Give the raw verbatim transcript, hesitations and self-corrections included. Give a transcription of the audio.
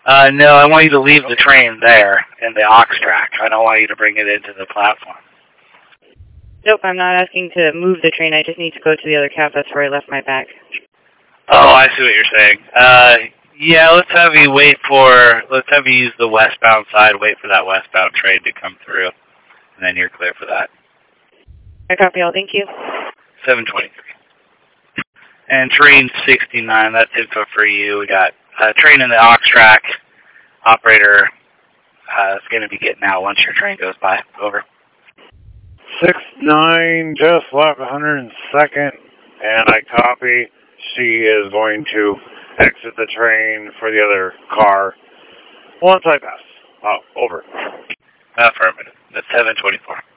Uh, no, I want you to leave the train there in the aux track. I don't want you to bring it into the platform. Nope, I'm not asking to move the train. I just need to go to the other cab. That's where I left my bag. Oh, I see what you're saying. Uh, yeah, let's have you wait for, let's have you use the westbound side, wait for that westbound train to come through, and then you're clear for that. I copy all. Thank you. seven twenty-three. And train sixty-nine, that's info for you. We got a train in the aux track. Operator uh, is going to be getting out once your train goes by. Over. six nine just left one hundred second, and I copy. She is going to exit the train for the other car once I pass. Oh, over. Affirmative. That's seven twenty-four.